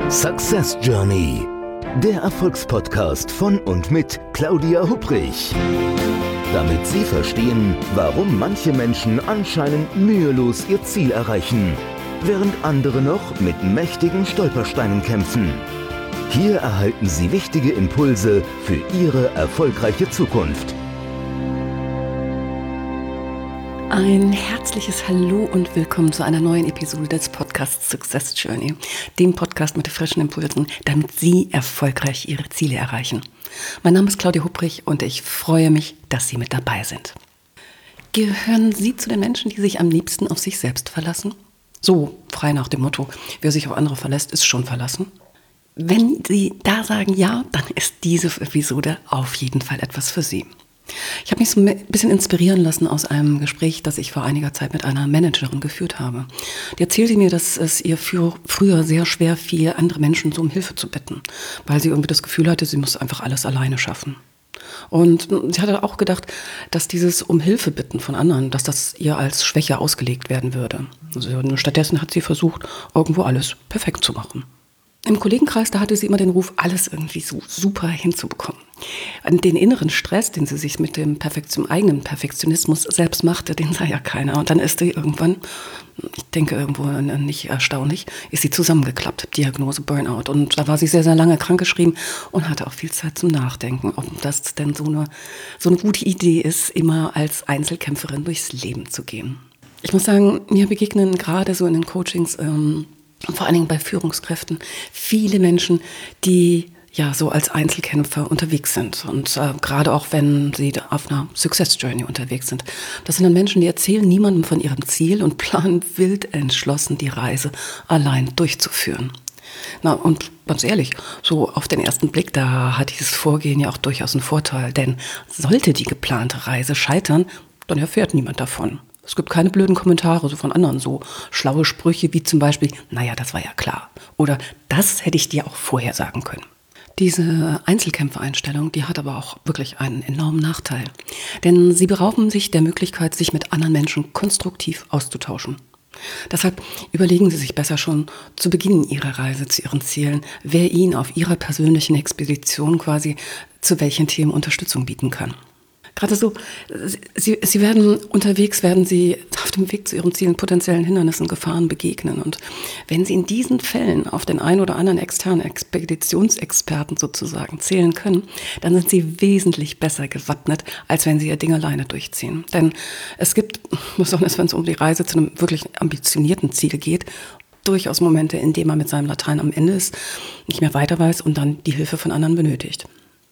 Success Journey, der Erfolgspodcast von und mit Claudia Hupprich. Damit Sie verstehen, warum manche Menschen anscheinend mühelos ihr Ziel erreichen, während andere noch mit mächtigen Stolpersteinen kämpfen. Hier erhalten Sie wichtige Impulse für Ihre erfolgreiche Zukunft. Ein herzliches Hallo und willkommen zu einer neuen Episode des Podcasts Success Journey, dem Podcast mit frischen Impulsen, damit Sie erfolgreich Ihre Ziele erreichen. Mein Name ist Claudia Hupprich und ich freue mich, dass Sie mit dabei sind. Gehören Sie zu den Menschen, die sich am liebsten auf sich selbst verlassen? So frei nach dem Motto, wer sich auf andere verlässt, ist schon verlassen. Wenn Sie da sagen ja, dann ist diese Episode auf jeden Fall etwas für Sie. Ich habe mich so ein bisschen inspirieren lassen aus einem Gespräch, das ich vor einiger Zeit mit einer Managerin geführt habe. Die erzählte mir, dass es ihr früher sehr schwer fiel, andere Menschen so um Hilfe zu bitten, weil sie irgendwie das Gefühl hatte, sie muss einfach alles alleine schaffen. Und sie hatte auch gedacht, dass dieses um Hilfe bitten von anderen, dass das ihr als Schwäche ausgelegt werden würde. Also stattdessen hat sie versucht, irgendwo alles perfekt zu machen. Im Kollegenkreis, da hatte sie immer den Ruf, alles irgendwie so super hinzubekommen. Und den inneren Stress, den sie sich mit dem eigenen Perfektionismus selbst machte, den sah ja keiner. Und dann ist sie irgendwann, ich denke irgendwo nicht erstaunlich, ist sie zusammengeklappt, Diagnose Burnout. Und da war sie sehr, sehr lange krankgeschrieben und hatte auch viel Zeit zum Nachdenken, ob das denn so eine gute Idee ist, immer als Einzelkämpferin durchs Leben zu gehen. Ich muss sagen, mir begegnen gerade so in den Coachings, vor allen Dingen bei Führungskräften, viele Menschen, die ja so als Einzelkämpfer unterwegs sind und gerade auch wenn sie auf einer Success Journey unterwegs sind. Das sind dann Menschen, die erzählen niemandem von ihrem Ziel und planen wild entschlossen, die Reise allein durchzuführen. Na und ganz ehrlich, so auf den ersten Blick, da hat dieses Vorgehen ja auch durchaus einen Vorteil, denn sollte die geplante Reise scheitern, dann erfährt niemand davon. Es gibt keine blöden Kommentare so von anderen, so schlaue Sprüche wie zum Beispiel, naja, das war ja klar. Oder das hätte ich dir auch vorher sagen können. Diese Einzelkämpfereinstellung, die hat aber auch wirklich einen enormen Nachteil. Denn sie berauben sich der Möglichkeit, sich mit anderen Menschen konstruktiv auszutauschen. Deshalb überlegen Sie sich besser schon zu Beginn Ihrer Reise zu Ihren Zielen, wer Ihnen auf Ihrer persönlichen Expedition quasi zu welchen Themen Unterstützung bieten kann. Gerade so, Sie werden Sie auf dem Weg zu Ihren Zielen potenziellen Hindernissen, Gefahren begegnen. Und wenn Sie in diesen Fällen auf den einen oder anderen externen Expeditionsexperten sozusagen zählen können, dann sind Sie wesentlich besser gewappnet, als wenn Sie Ihr Ding alleine durchziehen. Denn es gibt, besonders wenn es um die Reise zu einem wirklich ambitionierten Ziel geht, durchaus Momente, in denen man mit seinem Latein am Ende ist, nicht mehr weiter weiß und dann die Hilfe von anderen benötigt.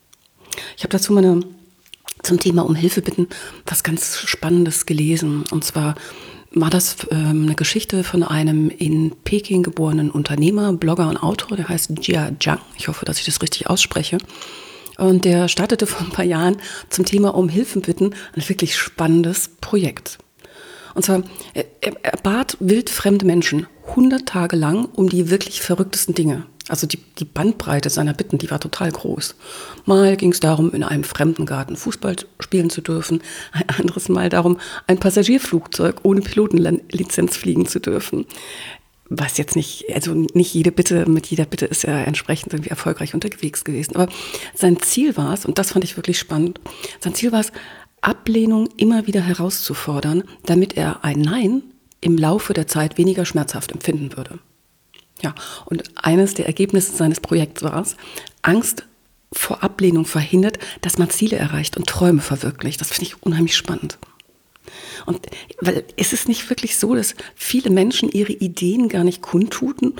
Ich habe dazu zum Thema um Hilfe bitten was ganz Spannendes gelesen. Und zwar war das eine Geschichte von einem in Peking geborenen Unternehmer, Blogger und Autor, der heißt Jia Jiang. Ich hoffe, dass ich das richtig ausspreche. Und der startete vor ein paar Jahren zum Thema um Hilfe bitten ein wirklich spannendes Projekt. Und zwar, er bat wildfremde Menschen 100 Tage lang um die wirklich verrücktesten Dinge. Also die Bandbreite seiner Bitten, die war total groß. Mal ging es darum, in einem fremden Garten Fußball spielen zu dürfen. Ein anderes Mal darum, ein Passagierflugzeug ohne Pilotenlizenz fliegen zu dürfen. Was jetzt nicht, also nicht mit jeder Bitte ist er entsprechend irgendwie erfolgreich unterwegs gewesen. Aber sein Ziel war es, und das fand ich wirklich spannend, sein Ziel war es, Ablehnung immer wieder herauszufordern, damit er ein Nein im Laufe der Zeit weniger schmerzhaft empfinden würde. Ja, und eines der Ergebnisse seines Projekts war es, Angst vor Ablehnung verhindert, dass man Ziele erreicht und Träume verwirklicht. Das finde ich unheimlich spannend. Und weil ist es nicht wirklich so, dass viele Menschen ihre Ideen gar nicht kundtun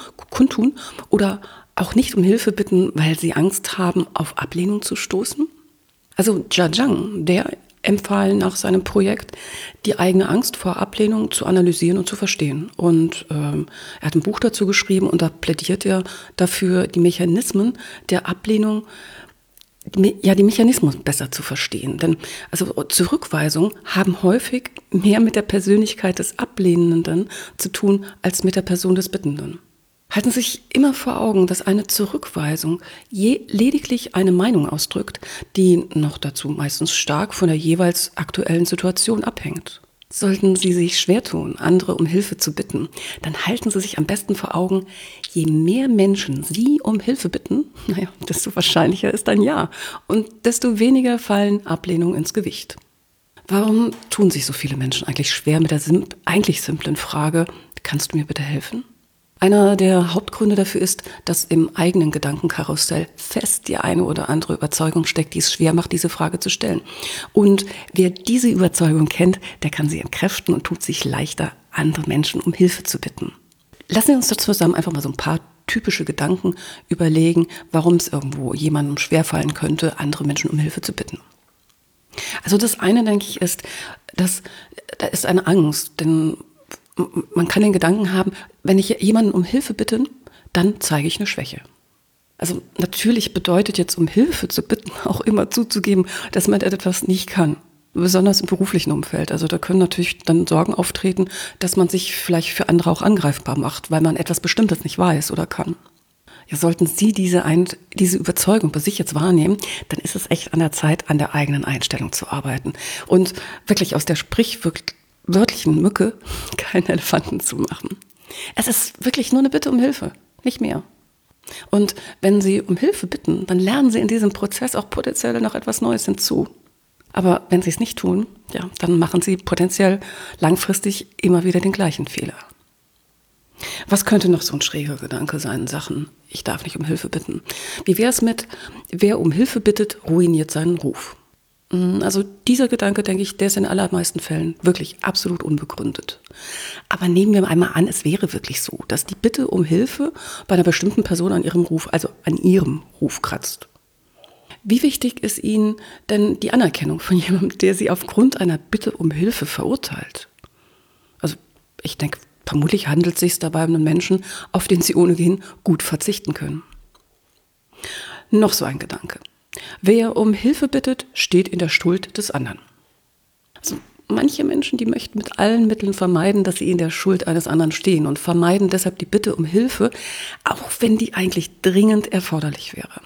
oder auch nicht um Hilfe bitten, weil sie Angst haben, auf Ablehnung zu stoßen? Also Jia Jiang, der empfahl nach seinem Projekt, die eigene Angst vor Ablehnung zu analysieren und zu verstehen. Und er hat ein Buch dazu geschrieben und da plädiert er dafür, die Mechanismen der Ablehnung, die Mechanismen besser zu verstehen. Denn also Zurückweisungen haben häufig mehr mit der Persönlichkeit des Ablehnenden zu tun, als mit der Person des Bittenden. Halten Sie sich immer vor Augen, dass eine Zurückweisung lediglich eine Meinung ausdrückt, die noch dazu meistens stark von der jeweils aktuellen Situation abhängt. Sollten Sie sich schwer tun, andere um Hilfe zu bitten, dann halten Sie sich am besten vor Augen, je mehr Menschen Sie um Hilfe bitten, desto wahrscheinlicher ist ein Ja und desto weniger fallen Ablehnungen ins Gewicht. Warum tun sich so viele Menschen eigentlich schwer mit der eigentlich simplen Frage, kannst du mir bitte helfen? Einer der Hauptgründe dafür ist, dass im eigenen Gedankenkarussell fest die eine oder andere Überzeugung steckt, die es schwer macht, diese Frage zu stellen. Und wer diese Überzeugung kennt, der kann sie entkräften und tut sich leichter, andere Menschen um Hilfe zu bitten. Lassen wir uns da zusammen einfach mal so ein paar typische Gedanken überlegen, warum es irgendwo jemandem schwerfallen könnte, andere Menschen um Hilfe zu bitten. Also das eine, denke ich, ist, dass da ist eine Angst, denn man kann den Gedanken haben, wenn ich jemanden um Hilfe bitte, dann zeige ich eine Schwäche. Also natürlich bedeutet jetzt, um Hilfe zu bitten, auch immer zuzugeben, dass man etwas nicht kann. Besonders im beruflichen Umfeld. Also da können natürlich dann Sorgen auftreten, dass man sich vielleicht für andere auch angreifbar macht, weil man etwas Bestimmtes nicht weiß oder kann. Ja, sollten Sie diese Überzeugung bei sich jetzt wahrnehmen, dann ist es echt an der Zeit, an der eigenen Einstellung zu arbeiten. Und wirklich aus der sprichwörtlichen Mücke keinen Elefanten zu machen. Es ist wirklich nur eine Bitte um Hilfe, nicht mehr. Und wenn Sie um Hilfe bitten, dann lernen Sie in diesem Prozess auch potenziell noch etwas Neues hinzu. Aber wenn Sie es nicht tun, ja, dann machen Sie potenziell langfristig immer wieder den gleichen Fehler. Was könnte noch so ein schräger Gedanke sein in Sachen, ich darf nicht um Hilfe bitten? Wie wäre es mit, wer um Hilfe bittet, ruiniert seinen Ruf? Also dieser Gedanke, denke ich, der ist in allermeisten Fällen wirklich absolut unbegründet. Aber nehmen wir einmal an, es wäre wirklich so, dass die Bitte um Hilfe bei einer bestimmten Person an ihrem Ruf kratzt. Wie wichtig ist Ihnen denn die Anerkennung von jemandem, der Sie aufgrund einer Bitte um Hilfe verurteilt? Also ich denke, vermutlich handelt es sich dabei um einen Menschen, auf den Sie ohnehin gut verzichten können. Noch so ein Gedanke. Wer um Hilfe bittet, steht in der Schuld des anderen. Also manche Menschen, die möchten mit allen Mitteln vermeiden, dass sie in der Schuld eines anderen stehen und vermeiden deshalb die Bitte um Hilfe, auch wenn die eigentlich dringend erforderlich wäre.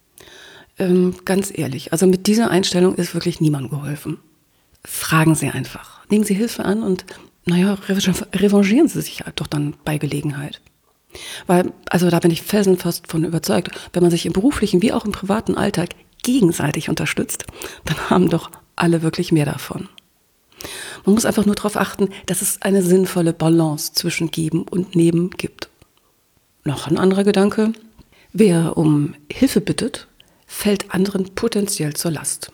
Ganz ehrlich, also mit dieser Einstellung ist wirklich niemandem geholfen. Fragen Sie einfach. Nehmen Sie Hilfe an und revanchieren Sie sich halt doch dann bei Gelegenheit. Weil, also da bin ich felsenfest von überzeugt, wenn man sich im beruflichen wie auch im privaten Alltag gegenseitig unterstützt, dann haben doch alle wirklich mehr davon. Man muss einfach nur darauf achten, dass es eine sinnvolle Balance zwischen Geben und Nehmen gibt. Noch ein anderer Gedanke. Wer um Hilfe bittet, fällt anderen potenziell zur Last.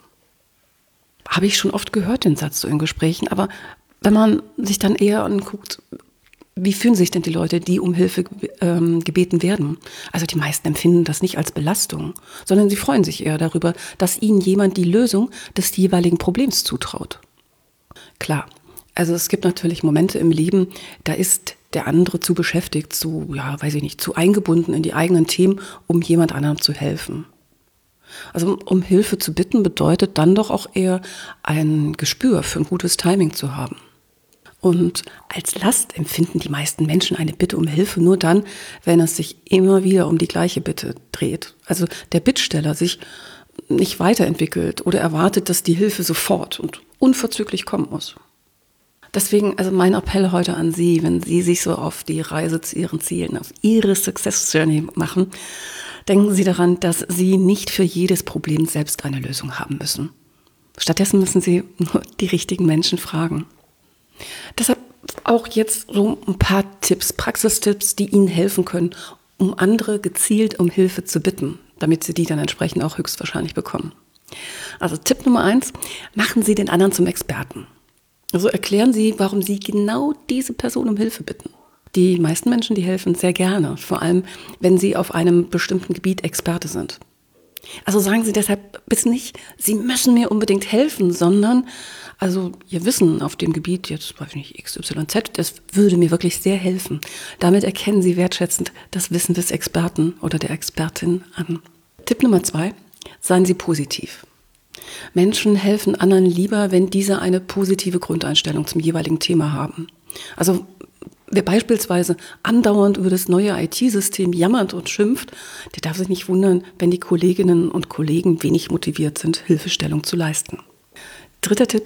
Habe ich schon oft gehört, den Satz so in Gesprächen, aber wenn man sich dann eher anguckt, wie fühlen sich denn die Leute, die um Hilfe gebeten werden? Also die meisten empfinden das nicht als Belastung, sondern sie freuen sich eher darüber, dass ihnen jemand die Lösung des jeweiligen Problems zutraut. Klar, also es gibt natürlich Momente im Leben, da ist der andere zu beschäftigt, zu eingebunden in die eigenen Themen, um jemand anderem zu helfen. Also um Hilfe zu bitten bedeutet dann doch auch eher ein Gespür für ein gutes Timing zu haben. Und als Last empfinden die meisten Menschen eine Bitte um Hilfe nur dann, wenn es sich immer wieder um die gleiche Bitte dreht. Also der Bittsteller sich nicht weiterentwickelt oder erwartet, dass die Hilfe sofort und unverzüglich kommen muss. Deswegen also mein Appell heute an Sie, wenn Sie sich so auf die Reise zu Ihren Zielen, auf Ihre Success Journey machen, denken Sie daran, dass Sie nicht für jedes Problem selbst eine Lösung haben müssen. Stattdessen müssen Sie nur die richtigen Menschen fragen. Deshalb auch jetzt so ein paar Tipps, Praxistipps, die Ihnen helfen können, um andere gezielt um Hilfe zu bitten, damit Sie die dann entsprechend auch höchstwahrscheinlich bekommen. Also Tipp Nummer 1, machen Sie den anderen zum Experten. Also erklären Sie, warum Sie genau diese Person um Hilfe bitten. Die meisten Menschen, die helfen sehr gerne, vor allem wenn sie auf einem bestimmten Gebiet Experte sind. Also sagen Sie deshalb bitte nicht, Sie müssen mir unbedingt helfen, sondern also Ihr Wissen auf dem Gebiet, jetzt weiß ich nicht, XYZ, das würde mir wirklich sehr helfen. Damit erkennen Sie wertschätzend das Wissen des Experten oder der Expertin an. Tipp Nummer 2, seien Sie positiv. Menschen helfen anderen lieber, wenn diese eine positive Grundeinstellung zum jeweiligen Thema haben. Also wer beispielsweise andauernd über das neue IT-System jammert und schimpft, der darf sich nicht wundern, wenn die Kolleginnen und Kollegen wenig motiviert sind, Hilfestellung zu leisten. Dritter Tipp,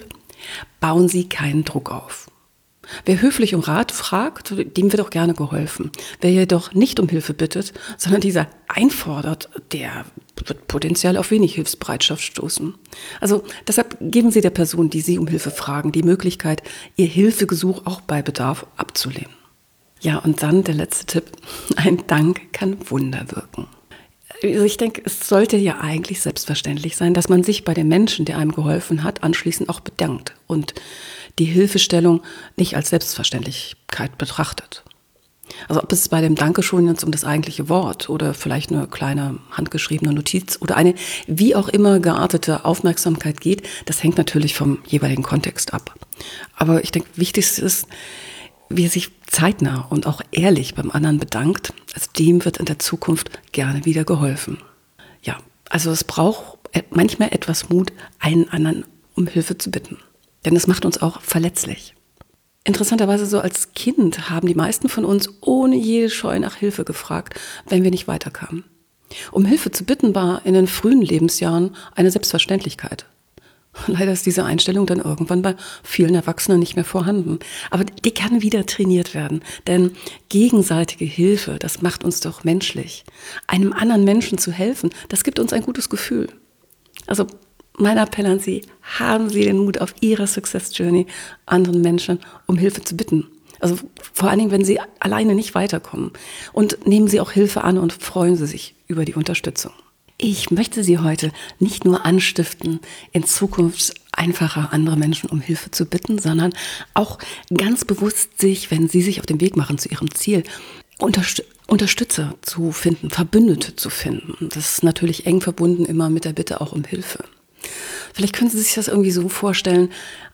Bauen Sie keinen Druck auf. Wer höflich um Rat fragt, dem wird auch gerne geholfen. Wer jedoch nicht um Hilfe bittet, sondern dieser einfordert, der wird potenziell auf wenig Hilfsbereitschaft stoßen. Also deshalb geben Sie der Person, die Sie um Hilfe fragen, die Möglichkeit, ihr Hilfegesuch auch bei Bedarf abzulehnen. Ja, und dann der letzte Tipp. Ein Dank kann Wunder wirken. Also ich denke, es sollte ja eigentlich selbstverständlich sein, dass man sich bei dem Menschen, der einem geholfen hat, anschließend auch bedankt und die Hilfestellung nicht als Selbstverständlichkeit betrachtet. Also ob es bei dem Dankeschön jetzt um das eigentliche Wort oder vielleicht eine kleine handgeschriebene Notiz oder eine wie auch immer geartete Aufmerksamkeit geht, das hängt natürlich vom jeweiligen Kontext ab. Aber ich denke, wichtig ist, wie er sich zeitnah und auch ehrlich beim anderen bedankt, also dem wird in der Zukunft gerne wieder geholfen. Ja, also es braucht manchmal etwas Mut, einen anderen um Hilfe zu bitten. Denn es macht uns auch verletzlich. Interessanterweise so als Kind haben die meisten von uns ohne jede Scheu nach Hilfe gefragt, wenn wir nicht weiterkamen. Um Hilfe zu bitten war in den frühen Lebensjahren eine Selbstverständlichkeit. Leider ist diese Einstellung dann irgendwann bei vielen Erwachsenen nicht mehr vorhanden. Aber die kann wieder trainiert werden, denn gegenseitige Hilfe, das macht uns doch menschlich. Einem anderen Menschen zu helfen, das gibt uns ein gutes Gefühl. Also mein Appell an Sie, haben Sie den Mut auf Ihrer Success Journey, anderen Menschen um Hilfe zu bitten. Also vor allen Dingen, wenn Sie alleine nicht weiterkommen. Und nehmen Sie auch Hilfe an und freuen Sie sich über die Unterstützung. Ich möchte Sie heute nicht nur anstiften, in Zukunft einfacher andere Menschen um Hilfe zu bitten, sondern auch ganz bewusst sich, wenn Sie sich auf den Weg machen zu Ihrem Ziel, Unterstützer zu finden, Verbündete zu finden. Das ist natürlich eng verbunden immer mit der Bitte auch um Hilfe. Vielleicht können Sie sich das irgendwie so vorstellen,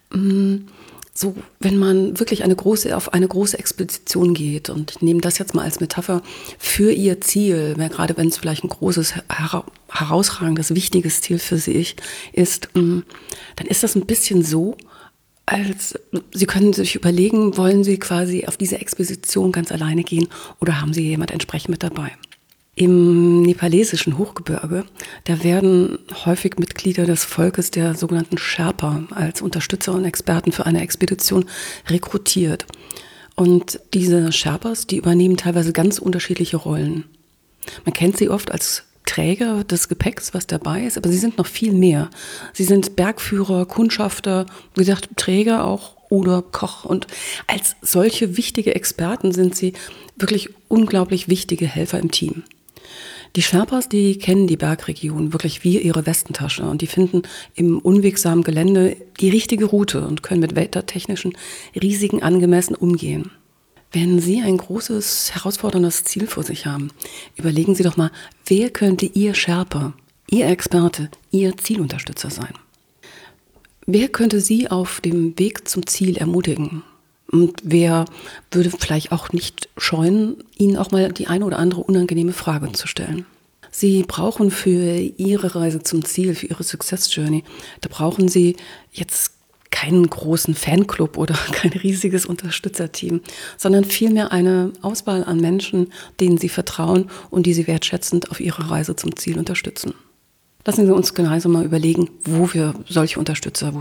so wenn man wirklich auf eine große Expedition geht und ich nehme das jetzt mal als Metapher für Ihr Ziel, gerade wenn es vielleicht ein großes, herausragendes, wichtiges Ziel für Sie ist, dann ist das ein bisschen so, als Sie können sich überlegen, wollen Sie quasi auf diese Expedition ganz alleine gehen oder haben Sie jemand entsprechend mit dabei? Im nepalesischen Hochgebirge, da werden häufig Mitglieder des Volkes der sogenannten Sherpa als Unterstützer und Experten für eine Expedition rekrutiert. Und diese Sherpas, die übernehmen teilweise ganz unterschiedliche Rollen. Man kennt sie oft als Träger des Gepäcks, was dabei ist, aber sie sind noch viel mehr. Sie sind Bergführer, Kundschafter, wie gesagt, Träger auch oder Koch. Und als solche wichtige Experten sind sie wirklich unglaublich wichtige Helfer im Team. Die Sherpas, die kennen die Bergregion wirklich wie ihre Westentasche und die finden im unwegsamen Gelände die richtige Route und können mit wettertechnischen Risiken angemessen umgehen. Wenn Sie ein großes, herausforderndes Ziel vor sich haben, überlegen Sie doch mal, wer könnte Ihr Sherpa, Ihr Experte, Ihr Zielunterstützer sein? Wer könnte Sie auf dem Weg zum Ziel ermutigen? Und wer würde vielleicht auch nicht scheuen, Ihnen auch mal die eine oder andere unangenehme Frage zu stellen? Sie brauchen für Ihre Reise zum Ziel, für Ihre Success Journey, da brauchen Sie jetzt keinen großen Fanclub oder kein riesiges Unterstützerteam, sondern vielmehr eine Auswahl an Menschen, denen Sie vertrauen und die Sie wertschätzend auf Ihrer Reise zum Ziel unterstützen. Lassen Sie uns gemeinsam mal überlegen, wo Sie solche Unterstützer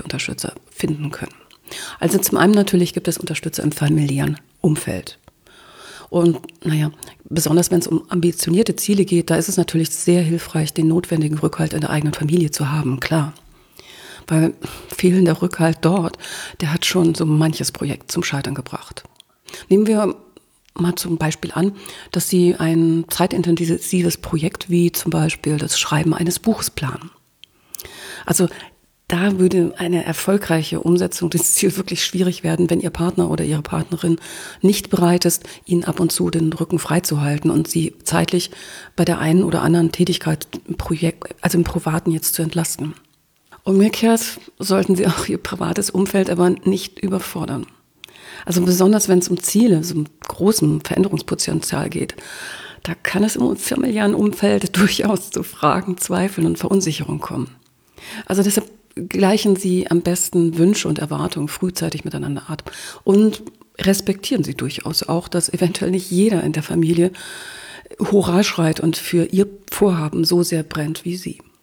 finden können. Also zum einen natürlich gibt es Unterstützer im familiären Umfeld. Und besonders wenn es um ambitionierte Ziele geht, da ist es natürlich sehr hilfreich, den notwendigen Rückhalt in der eigenen Familie zu haben, klar. Weil fehlender Rückhalt dort, der hat schon so manches Projekt zum Scheitern gebracht. Nehmen wir mal zum Beispiel an, dass Sie ein zeitintensives Projekt wie zum Beispiel das Schreiben eines Buches planen. Also da würde eine erfolgreiche Umsetzung des Ziels wirklich schwierig werden, wenn Ihr Partner oder Ihre Partnerin nicht bereit ist, Ihnen ab und zu den Rücken freizuhalten und Sie zeitlich bei der einen oder anderen Tätigkeit im Projekt, also im Privaten jetzt zu entlasten. Umgekehrt sollten Sie auch Ihr privates Umfeld aber nicht überfordern. Also besonders wenn es um Ziele, so einem großen Veränderungspotenzial geht, da kann es im familiären Umfeld durchaus zu Fragen, Zweifeln und Verunsicherung kommen. Also deshalb gleichen Sie am besten Wünsche und Erwartungen frühzeitig miteinander ab und respektieren Sie durchaus auch, dass eventuell nicht jeder in der Familie Hurra schreit und für Ihr Vorhaben so sehr brennt wie Sie.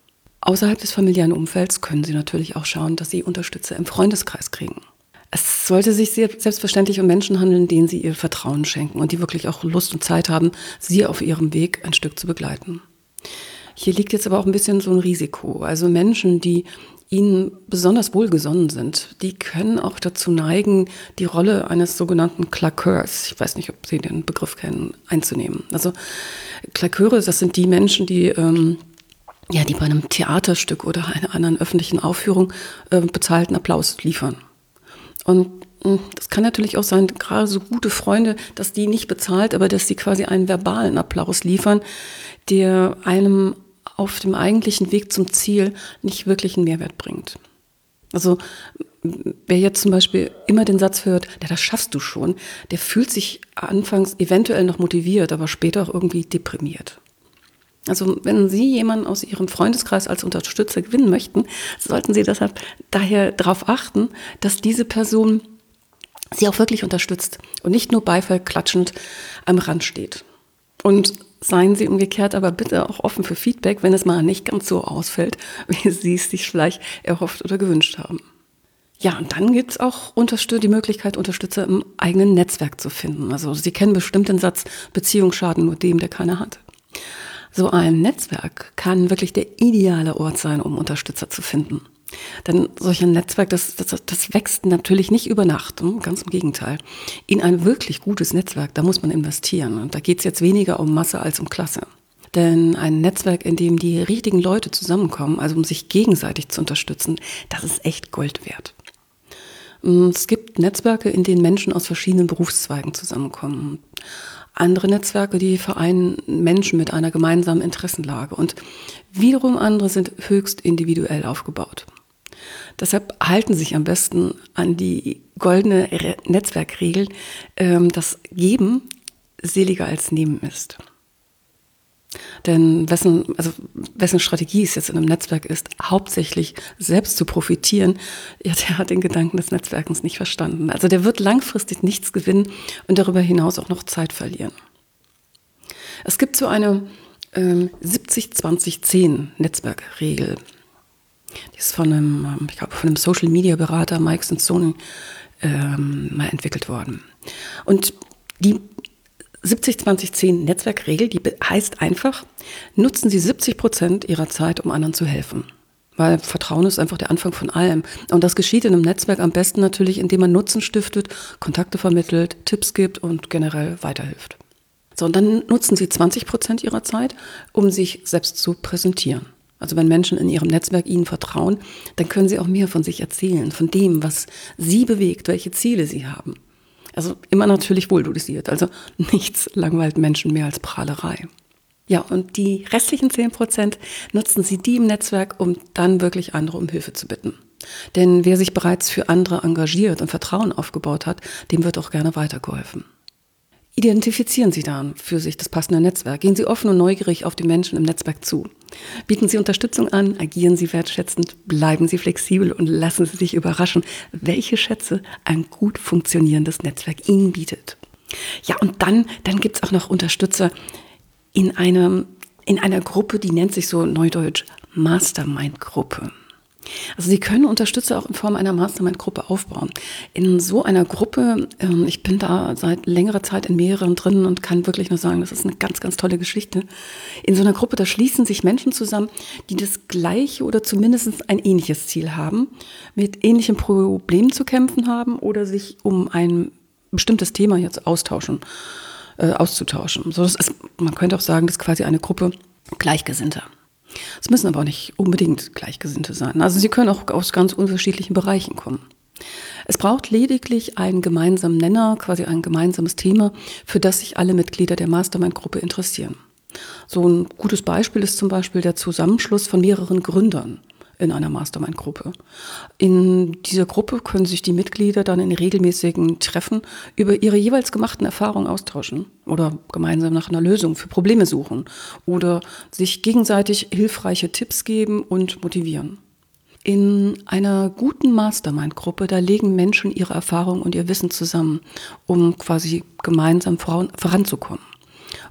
Außerhalb des familiären Umfelds können Sie natürlich auch schauen, dass Sie Unterstützer im Freundeskreis kriegen. Es sollte sich sehr selbstverständlich um Menschen handeln, denen Sie Ihr Vertrauen schenken und die wirklich auch Lust und Zeit haben, Sie auf Ihrem Weg ein Stück zu begleiten. Hier liegt jetzt aber auch ein bisschen so ein Risiko. Also Menschen, die Ihnen besonders wohlgesonnen sind, die können auch dazu neigen, die Rolle eines sogenannten Claqueurs, ich weiß nicht, ob Sie den Begriff kennen, einzunehmen. Also Claqueure, das sind die Menschen, die bei einem Theaterstück oder einer anderen öffentlichen Aufführung bezahlten Applaus liefern. Und das kann natürlich auch sein, gerade so gute Freunde, dass die nicht bezahlt, aber dass die quasi einen verbalen Applaus liefern, der einem auf dem eigentlichen Weg zum Ziel nicht wirklich einen Mehrwert bringt. Also wer jetzt zum Beispiel immer den Satz hört, das schaffst du schon, der fühlt sich anfangs eventuell noch motiviert, aber später auch irgendwie deprimiert. Also wenn Sie jemanden aus Ihrem Freundeskreis als Unterstützer gewinnen möchten, sollten Sie deshalb daher darauf achten, dass diese Person Sie auch wirklich unterstützt und nicht nur Beifall klatschend am Rand steht. Und seien Sie umgekehrt aber bitte auch offen für Feedback, wenn es mal nicht ganz so ausfällt, wie Sie es sich vielleicht erhofft oder gewünscht haben. Ja, und dann gibt es auch die Möglichkeit, Unterstützer im eigenen Netzwerk zu finden. Also Sie kennen bestimmt den Satz, Beziehung schaden nur dem, der keine hat. So ein Netzwerk kann wirklich der ideale Ort sein, um Unterstützer zu finden. Denn solch ein Netzwerk, das wächst natürlich nicht über Nacht, ganz im Gegenteil. In ein wirklich gutes Netzwerk, da muss man investieren. Und da geht es jetzt weniger um Masse als um Klasse. Denn ein Netzwerk, in dem die richtigen Leute zusammenkommen, also um sich gegenseitig zu unterstützen, das ist echt Gold wert. Es gibt Netzwerke, in denen Menschen aus verschiedenen Berufszweigen zusammenkommen. Andere Netzwerke, die vereinen Menschen mit einer gemeinsamen Interessenlage. Und wiederum andere sind höchst individuell aufgebaut. Deshalb halten Sie sich am besten an die goldene Netzwerkregel, dass Geben seliger als Nehmen ist. Denn wessen Strategie es jetzt in einem Netzwerk ist, hauptsächlich selbst zu profitieren, ja, der hat den Gedanken des Netzwerkens nicht verstanden. Also der wird langfristig nichts gewinnen und darüber hinaus auch noch Zeit verlieren. Es gibt so eine 70-20-10 Netzwerkregel. Die ist von einem Social-Media-Berater Mike Sensoni mal entwickelt worden. Und die 70-20-10 Netzwerkregel, die heißt einfach, nutzen Sie 70% Ihrer Zeit, um anderen zu helfen. Weil Vertrauen ist einfach der Anfang von allem. Und das geschieht in einem Netzwerk am besten natürlich, indem man Nutzen stiftet, Kontakte vermittelt, Tipps gibt und generell weiterhilft. So, und dann nutzen Sie 20% Ihrer Zeit, um sich selbst zu präsentieren. Also wenn Menschen in Ihrem Netzwerk Ihnen vertrauen, dann können Sie auch mehr von sich erzählen, von dem, was Sie bewegt, welche Ziele Sie haben. Also immer natürlich wohldosiert, also nichts langweilt Menschen mehr als Prahlerei. Ja, und die restlichen 10% nutzen Sie die im Netzwerk, um dann wirklich andere um Hilfe zu bitten. Denn wer sich bereits für andere engagiert und Vertrauen aufgebaut hat, dem wird auch gerne weitergeholfen. Identifizieren Sie dann für sich das passende Netzwerk. Gehen Sie offen und neugierig auf die Menschen im Netzwerk zu. Bieten Sie Unterstützung an, agieren Sie wertschätzend, bleiben Sie flexibel und lassen Sie sich überraschen, welche Schätze ein gut funktionierendes Netzwerk Ihnen bietet. Ja, und dann gibt es auch noch Unterstützer in einer Gruppe, die nennt sich so neudeutsch Mastermind-Gruppe. Also Sie können Unterstützer auch in Form einer Mastermind-Gruppe aufbauen. In so einer Gruppe, ich bin da seit längerer Zeit in mehreren drin und kann wirklich nur sagen, das ist eine ganz, ganz tolle Geschichte. In so einer Gruppe, da schließen sich Menschen zusammen, die das gleiche oder zumindest ein ähnliches Ziel haben, mit ähnlichen Problemen zu kämpfen haben oder sich um ein bestimmtes Thema jetzt auszutauschen. So, man könnte auch sagen, das ist quasi eine Gruppe Gleichgesinnter. Es müssen aber auch nicht unbedingt Gleichgesinnte sein. Also sie können auch aus ganz unterschiedlichen Bereichen kommen. Es braucht lediglich einen gemeinsamen Nenner, quasi ein gemeinsames Thema, für das sich alle Mitglieder der Mastermind-Gruppe interessieren. So ein gutes Beispiel ist zum Beispiel der Zusammenschluss von mehreren Gründern in einer Mastermind-Gruppe. In dieser Gruppe können sich die Mitglieder dann in regelmäßigen Treffen über ihre jeweils gemachten Erfahrungen austauschen oder gemeinsam nach einer Lösung für Probleme suchen oder sich gegenseitig hilfreiche Tipps geben und motivieren. In einer guten Mastermind-Gruppe, da legen Menschen ihre Erfahrungen und ihr Wissen zusammen, um quasi gemeinsam voranzukommen.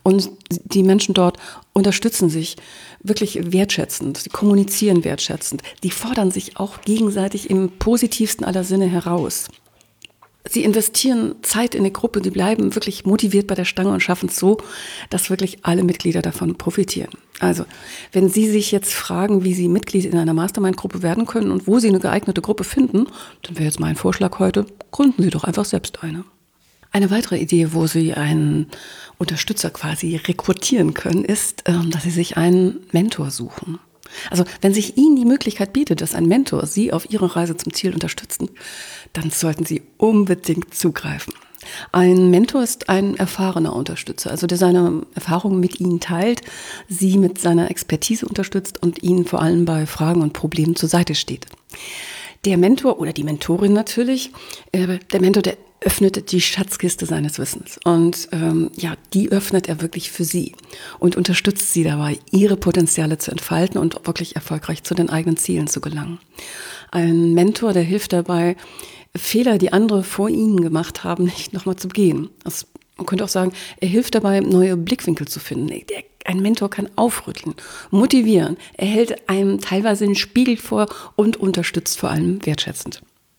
Und die Menschen dort unterstützen sich wirklich wertschätzend, sie kommunizieren wertschätzend, die fordern sich auch gegenseitig im positivsten aller Sinne heraus. Sie investieren Zeit in eine Gruppe, die bleiben wirklich motiviert bei der Stange und schaffen es so, dass wirklich alle Mitglieder davon profitieren. Also, wenn Sie sich jetzt fragen, wie Sie Mitglied in einer Mastermind-Gruppe werden können und wo Sie eine geeignete Gruppe finden, dann wäre jetzt mein Vorschlag heute, gründen Sie doch einfach selbst eine. Eine weitere Idee, wo Sie einen Unterstützer quasi rekrutieren können, ist, dass Sie sich einen Mentor suchen. Also wenn sich Ihnen die Möglichkeit bietet, dass ein Mentor Sie auf Ihrer Reise zum Ziel unterstützt, dann sollten Sie unbedingt zugreifen. Ein Mentor ist ein erfahrener Unterstützer, also der seine Erfahrungen mit Ihnen teilt, Sie mit seiner Expertise unterstützt und Ihnen vor allem bei Fragen und Problemen zur Seite steht. Der Mentor oder die Mentorin natürlich, der Mentor, der öffnet die Schatzkiste seines Wissens und die öffnet er wirklich für Sie und unterstützt Sie dabei, Ihre Potenziale zu entfalten und wirklich erfolgreich zu den eigenen Zielen zu gelangen. Ein Mentor, der hilft dabei, Fehler, die andere vor Ihnen gemacht haben, nicht nochmal zu begehen. Also man könnte auch sagen, er hilft dabei, neue Blickwinkel zu finden. Ein Mentor kann aufrütteln, motivieren, er hält einem teilweise den Spiegel vor und unterstützt vor allem wertschätzend.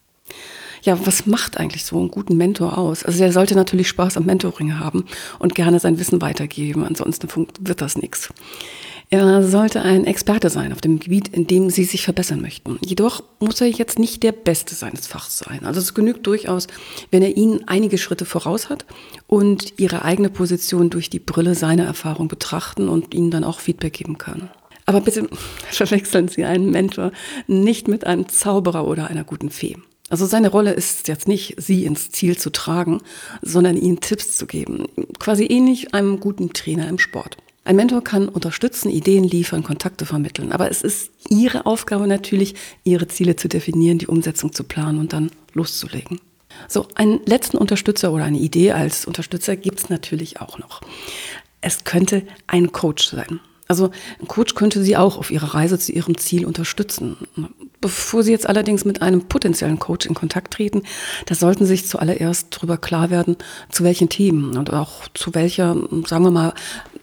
Ja, was macht eigentlich so einen guten Mentor aus? Also er sollte natürlich Spaß am Mentoring haben und gerne sein Wissen weitergeben, ansonsten wird das nichts. Er sollte ein Experte sein auf dem Gebiet, in dem Sie sich verbessern möchten. Jedoch muss er jetzt nicht der Beste seines Fachs sein. Also es genügt durchaus, wenn er Ihnen einige Schritte voraus hat und Ihre eigene Position durch die Brille seiner Erfahrung betrachten und Ihnen dann auch Feedback geben kann. Aber bitte verwechseln Sie einen Mentor nicht mit einem Zauberer oder einer guten Fee. Also seine Rolle ist jetzt nicht, Sie ins Ziel zu tragen, sondern Ihnen Tipps zu geben. Quasi ähnlich einem guten Trainer im Sport. Ein Mentor kann unterstützen, Ideen liefern, Kontakte vermitteln. Aber es ist Ihre Aufgabe natürlich, Ihre Ziele zu definieren, die Umsetzung zu planen und dann loszulegen. So, einen letzten Unterstützer oder eine Idee als Unterstützer gibt es natürlich auch noch. Es könnte ein Coach sein. Also ein Coach könnte Sie auch auf Ihrer Reise zu Ihrem Ziel unterstützen. Bevor Sie jetzt allerdings mit einem potenziellen Coach in Kontakt treten, da sollten Sie sich zuallererst darüber klar werden, zu welchen Themen und auch zu welcher, sagen wir mal,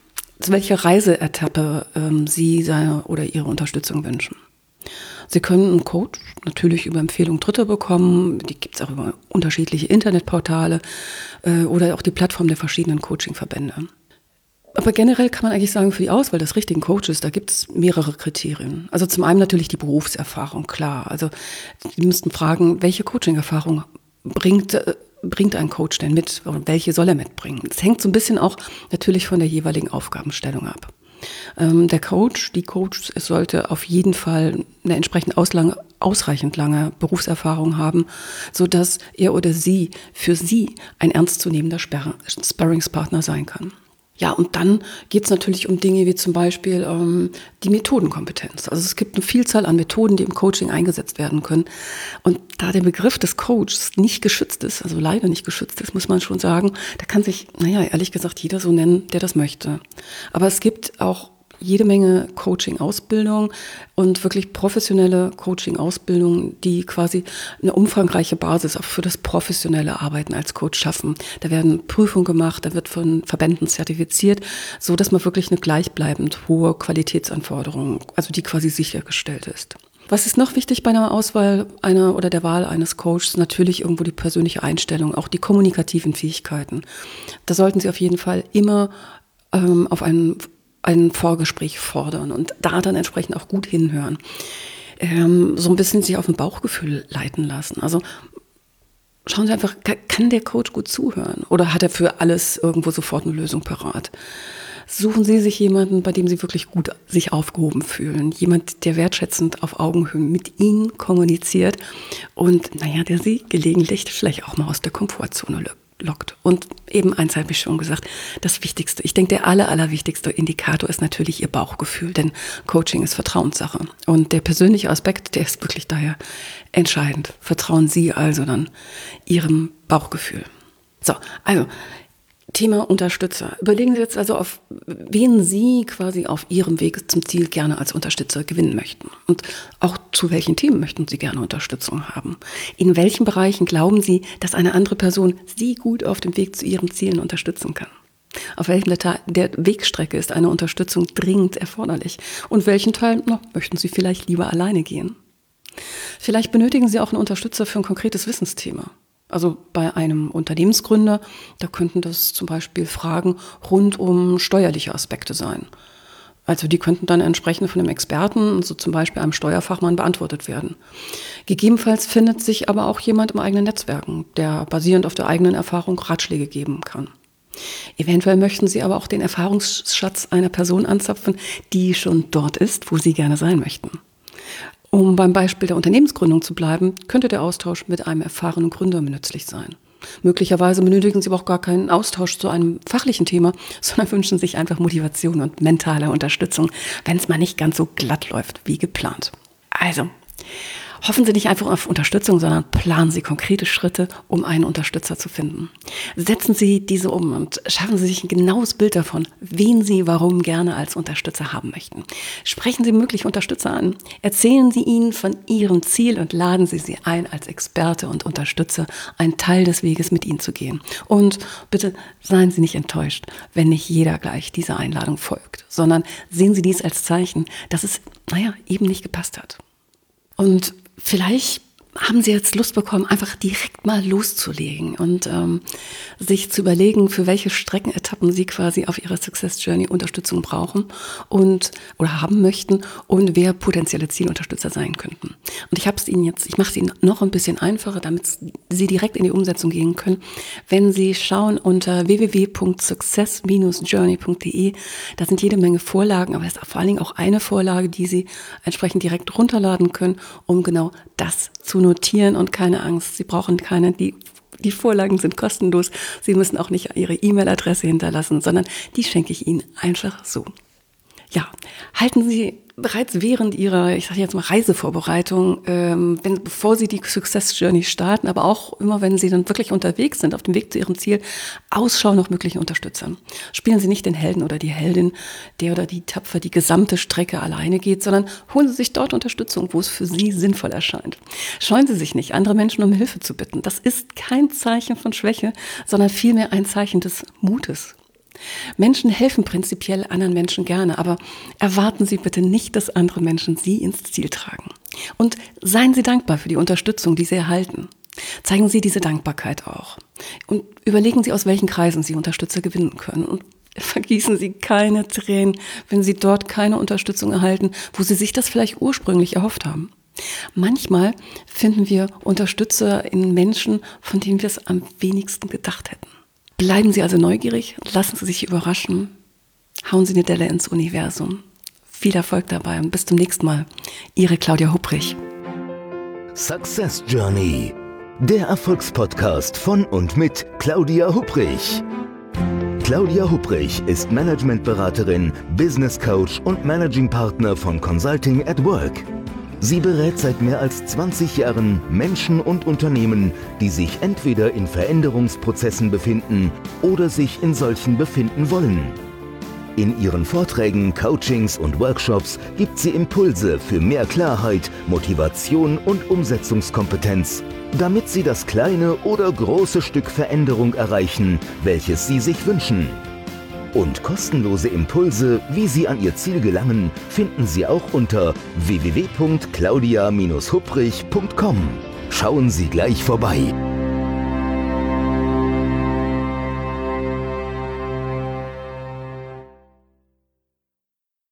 zu welcher Reiseetappe Sie seine oder Ihre Unterstützung wünschen. Sie können einen Coach natürlich über Empfehlung Dritter bekommen, die gibt es auch über unterschiedliche Internetportale oder auch die Plattform der verschiedenen Coachingverbände. Aber generell kann man eigentlich sagen, für die Auswahl des richtigen Coaches, da gibt es mehrere Kriterien. Also zum einen natürlich die Berufserfahrung, klar. Also Sie müssten fragen, welche Coaching-Erfahrung bringt ein Coach denn mit? Und welche soll er mitbringen? Das hängt so ein bisschen auch natürlich von der jeweiligen Aufgabenstellung ab. Der Coach, die Coach, es sollte auf jeden Fall eine entsprechend ausreichend lange Berufserfahrung haben, sodass er oder sie für Sie ein ernstzunehmender Sparringspartner sein kann. Ja, und dann geht es natürlich um Dinge wie zum Beispiel die Methodenkompetenz. Also es gibt eine Vielzahl an Methoden, die im Coaching eingesetzt werden können. Und da der Begriff des Coaches nicht geschützt ist, also leider nicht geschützt ist, muss man schon sagen, da kann sich, ehrlich gesagt, jeder so nennen, der das möchte. Aber es gibt auch jede Menge Coaching-Ausbildung und wirklich professionelle Coaching-Ausbildung, die quasi eine umfangreiche Basis auch für das professionelle Arbeiten als Coach schaffen. Da werden Prüfungen gemacht, da wird von Verbänden zertifiziert, so dass man wirklich eine gleichbleibend hohe Qualitätsanforderung, also die quasi sichergestellt ist. Was ist noch wichtig bei einer Auswahl oder der Wahl eines Coaches? Natürlich irgendwo die persönliche Einstellung, auch die kommunikativen Fähigkeiten. Da sollten Sie auf jeden Fall immer auf ein Vorgespräch fordern und da dann entsprechend auch gut hinhören. So ein bisschen sich auf ein Bauchgefühl leiten lassen. Also schauen Sie einfach, kann der Coach gut zuhören oder hat er für alles irgendwo sofort eine Lösung parat? Suchen Sie sich jemanden, bei dem Sie wirklich gut sich aufgehoben fühlen. Jemand, der wertschätzend auf Augenhöhe mit Ihnen kommuniziert und der Sie gelegentlich vielleicht auch mal aus der Komfortzone lockt. Und eben eins habe ich schon gesagt, das Wichtigste, ich denke, der allerwichtigste Indikator ist natürlich Ihr Bauchgefühl, denn Coaching ist Vertrauenssache. Und der persönliche Aspekt, der ist wirklich daher entscheidend. Vertrauen Sie also dann Ihrem Bauchgefühl. So, also Thema Unterstützer. Überlegen Sie jetzt also, auf wen Sie quasi auf Ihrem Weg zum Ziel gerne als Unterstützer gewinnen möchten. Und auch zu welchen Themen möchten Sie gerne Unterstützung haben. In welchen Bereichen glauben Sie, dass eine andere Person Sie gut auf dem Weg zu Ihren Zielen unterstützen kann? Auf welchem Teil der Wegstrecke ist eine Unterstützung dringend erforderlich? Und welchen Teil möchten Sie vielleicht lieber alleine gehen? Vielleicht benötigen Sie auch einen Unterstützer für ein konkretes Wissensthema. Also bei einem Unternehmensgründer, da könnten das zum Beispiel Fragen rund um steuerliche Aspekte sein. Also die könnten dann entsprechend von einem Experten, so zum Beispiel einem Steuerfachmann, beantwortet werden. Gegebenenfalls findet sich aber auch jemand im eigenen Netzwerken, der basierend auf der eigenen Erfahrung Ratschläge geben kann. Eventuell möchten Sie aber auch den Erfahrungsschatz einer Person anzapfen, die schon dort ist, wo Sie gerne sein möchten. Um beim Beispiel der Unternehmensgründung zu bleiben, könnte der Austausch mit einem erfahrenen Gründer nützlich sein. Möglicherweise benötigen Sie aber auch gar keinen Austausch zu einem fachlichen Thema, sondern wünschen sich einfach Motivation und mentale Unterstützung, wenn es mal nicht ganz so glatt läuft wie geplant. Also, hoffen Sie nicht einfach auf Unterstützung, sondern planen Sie konkrete Schritte, um einen Unterstützer zu finden. Setzen Sie diese um und schaffen Sie sich ein genaues Bild davon, wen Sie warum gerne als Unterstützer haben möchten. Sprechen Sie mögliche Unterstützer an, erzählen Sie ihnen von Ihrem Ziel und laden Sie sie ein, als Experte und Unterstützer einen Teil des Weges mit Ihnen zu gehen. Und bitte seien Sie nicht enttäuscht, wenn nicht jeder gleich dieser Einladung folgt, sondern sehen Sie dies als Zeichen, dass es, eben nicht gepasst hat. Und vielleicht haben Sie jetzt Lust bekommen, einfach direkt mal loszulegen und sich zu überlegen, für welche Streckenetappen Sie quasi auf Ihrer Success Journey Unterstützung brauchen oder haben möchten und wer potenzielle Zielunterstützer sein könnten. Und ich mache es Ihnen noch ein bisschen einfacher, damit Sie direkt in die Umsetzung gehen können, wenn Sie schauen unter www.success-journey.de. Da sind jede Menge Vorlagen, aber es ist vor allen Dingen auch eine Vorlage, die Sie entsprechend direkt runterladen können, um genau das zu notieren. Und keine Angst, Sie brauchen keine, die Vorlagen sind kostenlos. Sie müssen auch nicht Ihre E-Mail-Adresse hinterlassen, sondern die schenke ich Ihnen einfach so. Ja, halten Sie bereits während Ihrer, Reisevorbereitung, bevor Sie die Success Journey starten, aber auch immer, wenn Sie dann wirklich unterwegs sind, auf dem Weg zu Ihrem Ziel, Ausschau nach möglichen Unterstützern. Spielen Sie nicht den Helden oder die Heldin, der oder die tapfer die gesamte Strecke alleine geht, sondern holen Sie sich dort Unterstützung, wo es für Sie sinnvoll erscheint. Scheuen Sie sich nicht, andere Menschen um Hilfe zu bitten. Das ist kein Zeichen von Schwäche, sondern vielmehr ein Zeichen des Mutes. Menschen helfen prinzipiell anderen Menschen gerne, aber erwarten Sie bitte nicht, dass andere Menschen Sie ins Ziel tragen. Und seien Sie dankbar für die Unterstützung, die Sie erhalten. Zeigen Sie diese Dankbarkeit auch. Und überlegen Sie, aus welchen Kreisen Sie Unterstützer gewinnen können. Und vergießen Sie keine Tränen, wenn Sie dort keine Unterstützung erhalten, wo Sie sich das vielleicht ursprünglich erhofft haben. Manchmal finden wir Unterstützer in Menschen, von denen wir es am wenigsten gedacht hätten. Bleiben Sie also neugierig, lassen Sie sich überraschen, hauen Sie eine Delle ins Universum. Viel Erfolg dabei und bis zum nächsten Mal. Ihre Claudia Hupprich. Success Journey, der Erfolgspodcast von und mit Claudia Hupprich. Claudia Hupprich ist Managementberaterin, Business Coach und Managing Partner von Consulting at Work. Sie berät seit mehr als 20 Jahren Menschen und Unternehmen, die sich entweder in Veränderungsprozessen befinden oder sich in solchen befinden wollen. In ihren Vorträgen, Coachings und Workshops gibt sie Impulse für mehr Klarheit, Motivation und Umsetzungskompetenz, damit sie das kleine oder große Stück Veränderung erreichen, welches sie sich wünschen. Und kostenlose Impulse, wie Sie an Ihr Ziel gelangen, finden Sie auch unter www.claudia-hupprich.com. Schauen Sie gleich vorbei.